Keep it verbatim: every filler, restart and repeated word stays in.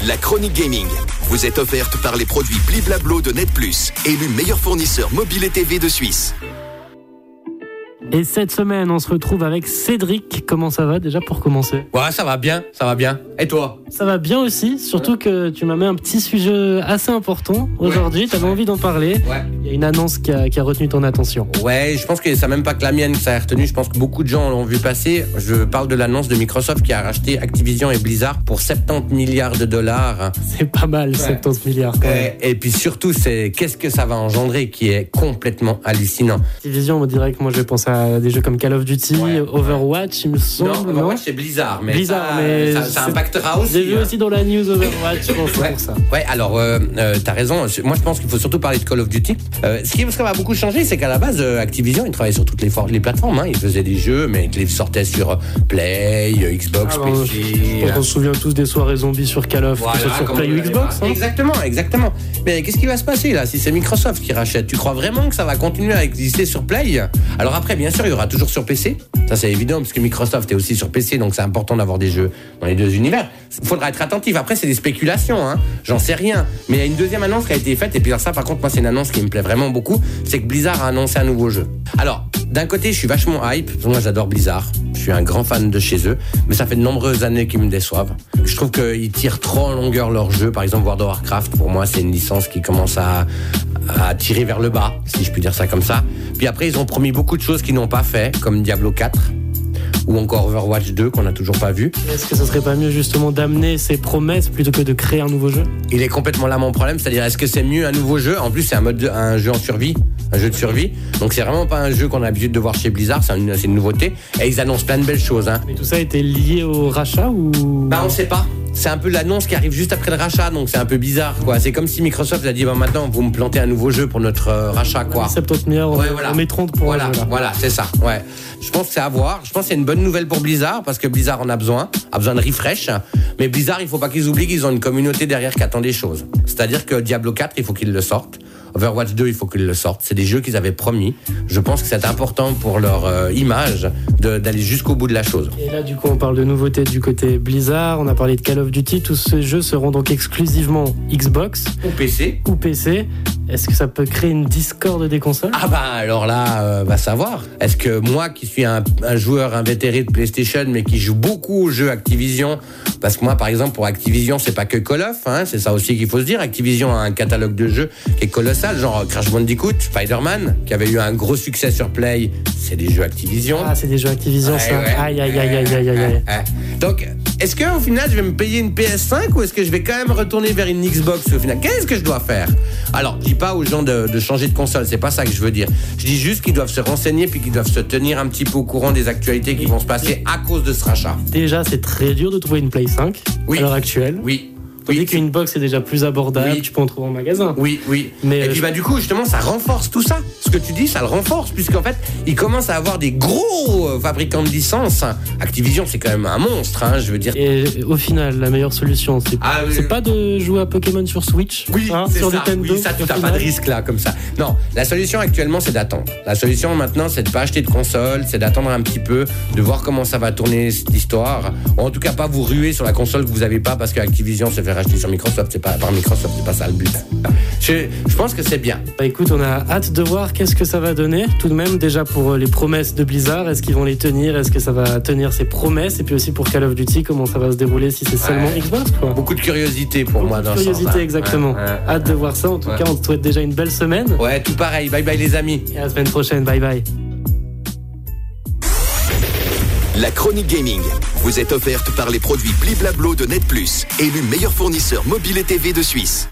La chronique gaming vous est offerte par les produits Bliblablo de Net Plus, élu meilleur fournisseur mobile et T V de Suisse. Et cette semaine, on se retrouve avec Cédric. Comment ça va déjà pour commencer ? Ouais, ça va bien, ça va bien. Et toi ? Ça va bien aussi, surtout que tu m'as mis un petit sujet assez important aujourd'hui. Ouais. Tu avais envie d'en parler. Ouais. Il y a une annonce qui a, qui a retenu ton attention. Ouais, je pense que c'est même pas que la mienne que ça a retenu. Je pense que beaucoup de gens l'ont vu passer. Je parle de l'annonce de Microsoft qui a racheté Activision et Blizzard pour soixante-dix milliards de dollars. C'est pas mal, ouais. soixante-dix milliards quand même. Et, et puis surtout, c'est qu'est-ce que ça va engendrer qui est complètement hallucinant. Activision, on dirait que moi je vais penser à des jeux comme Call of Duty, ouais. Overwatch, il me semble. Non, Overwatch c'est Blizzard, mais Blizzard, ça, mais ça, ça impactera aussi. J'ai vu aussi dans la news Overwatch, je pense ouais. pour ça. Ouais, alors euh, euh, t'as raison. Moi, je pense qu'il faut surtout parler de Call of Duty. Euh, ce qui va beaucoup changer, c'est qu'à la base, euh, Activision, ils travaillaient sur toutes les, for- les plateformes. Hein. Ils faisaient des jeux, mais ils les sortaient sur Play, Xbox, ah, bon, P C. Je, je, on se souvient tous des soirées zombies sur Call of, voilà, sur Play ou Xbox. Hein. Exactement, exactement. Mais qu'est-ce qui va se passer là si c'est Microsoft qui rachète ? Tu crois vraiment que ça va continuer à exister sur Play ? Alors après, bien sûr, il y aura toujours sur P C. Ça, c'est évident, parce que Microsoft est aussi sur P C, donc c'est important d'avoir des jeux dans les deux univers. Il faudra être attentif. Après, c'est des spéculations, hein. J'en sais rien. Mais il y a une deuxième annonce qui a été faite, et puis alors ça, par contre, moi, c'est une annonce qui me plaît vraiment beaucoup, c'est que Blizzard a annoncé un nouveau jeu. Alors, d'un côté, je suis vachement hype, parce que moi, j'adore Blizzard. Je suis un grand fan de chez eux, mais ça fait de nombreuses années qu'ils me déçoivent. Je trouve qu'ils tirent trop en longueur leur jeu. Par exemple, World of Warcraft, pour moi, c'est une licence qui commence à, à tirer vers le bas, si je puis dire ça comme ça. Puis après, ils ont promis beaucoup de choses qu'ils n'ont pas fait, comme Diablo quatre. Ou encore Overwatch deux qu'on n'a toujours pas vu. Est-ce que ça serait pas mieux justement d'amener ces promesses plutôt que de créer un nouveau jeu ? Il est complètement là mon problème, c'est-à-dire est-ce que c'est mieux un nouveau jeu ? En plus c'est un mode de, un jeu en survie, un jeu de survie. Donc c'est vraiment pas un jeu qu'on a l'habitude de voir chez Blizzard, c'est une, c'est une nouveauté. Et ils annoncent plein de belles choses. Hein. Mais tout ça était lié au rachat ou ? Bah on sait pas. C'est un peu l'annonce qui arrive juste après le rachat, donc c'est un peu bizarre, quoi. C'est comme si Microsoft a dit, bah maintenant, vous me plantez un nouveau jeu pour notre euh, rachat, quoi. soixante-dix milliards, ouais, voilà. On met trente pour voilà, un jeu, là. Voilà, c'est ça, ouais. Je pense que c'est à voir. Je pense que c'est une bonne nouvelle pour Blizzard, parce que Blizzard en a besoin, a besoin de refresh. Mais Blizzard, il faut pas qu'ils oublient qu'ils ont une communauté derrière qui attend des choses. C'est-à-dire que Diablo quatre, il faut qu'ils le sortent. Overwatch deux, il faut qu'ils le sortent. C'est des jeux qu'ils avaient promis. Je pense que c'est important pour leur euh, image de, d'aller jusqu'au bout de la chose. Et là, du coup, on parle de nouveautés du côté Blizzard. On a parlé de Call of Duty. Tous ces jeux seront donc exclusivement Xbox. Ou P C. Ou P C. Est-ce que ça peut créer une discorde des consoles ? Ah bah alors là, euh, va savoir. Est-ce que moi qui suis un, un joueur invétéré de PlayStation mais qui joue beaucoup aux jeux Activision, parce que moi par exemple pour Activision c'est pas que Call of, hein, c'est ça aussi qu'il faut se dire. Activision a un catalogue de jeux qui est colossal, genre Crash Bandicoot, Spider-Man, qui avait eu un gros succès sur Play, c'est des jeux Activision. Ah c'est des jeux Activision ouais, ça. Ouais, aïe aïe aïe aïe aïe aïe. Ouais, ouais. Donc est-ce qu'au final je vais me payer une P S cinq ou est-ce que je vais quand même retourner vers une Xbox au final ? Qu'est-ce que je dois faire ? Alors je dis pas aux gens de, de changer de console, c'est pas ça que je veux dire. Je dis juste qu'ils doivent se renseigner puis qu'ils doivent se tenir un petit peu au courant des actualités qui vont se passer à cause de ce rachat. Déjà c'est très dur de trouver une Play cinq oui. à l'heure actuelle. Oui. Tandis oui. qu'une box est déjà plus abordable, oui. tu peux en trouver en magasin. Oui, oui. Mais et euh, puis bah du coup justement ça renforce tout ça. Ce que tu dis, ça le renforce puisqu'en fait ils commencent à avoir des gros fabricants de licences. Activision c'est quand même un monstre, hein, je veux dire. Et au final la meilleure solution c'est, ah, c'est euh... pas de jouer à Pokémon sur Switch. Oui, hein, c'est sur ça. Nintendo. Oui, ça tu n'as pas de risque là comme ça. Non, la solution actuellement c'est d'attendre. La solution maintenant c'est de pas acheter de console, c'est d'attendre un petit peu, de voir comment ça va tourner cette histoire. Ou en tout cas pas vous ruer sur la console que vous avez pas parce que Activision se fait racheter sur Microsoft. C'est pas par Microsoft, c'est pas ça le but. Je, je pense que c'est bien. Bah écoute, on a hâte de voir qu'est-ce que ça va donner. Tout de même, déjà pour les promesses de Blizzard, est-ce qu'ils vont les tenir ? Est-ce que ça va tenir ses promesses ? Et puis aussi pour Call of Duty, comment ça va se dérouler si c'est seulement ouais. Xbox quoi. Beaucoup de curiosité pour Beaucoup moi dans ce sens. Curiosité, exactement. Ouais, ouais, hâte ouais, de voir ça. En tout ouais. cas, on te souhaite déjà une belle semaine. Ouais, tout pareil. Bye bye les amis. Et à la semaine prochaine. Bye bye. La chronique gaming vous est offerte par les produits Bliblablo de Net Plus, élu meilleur fournisseur mobile et T V de Suisse.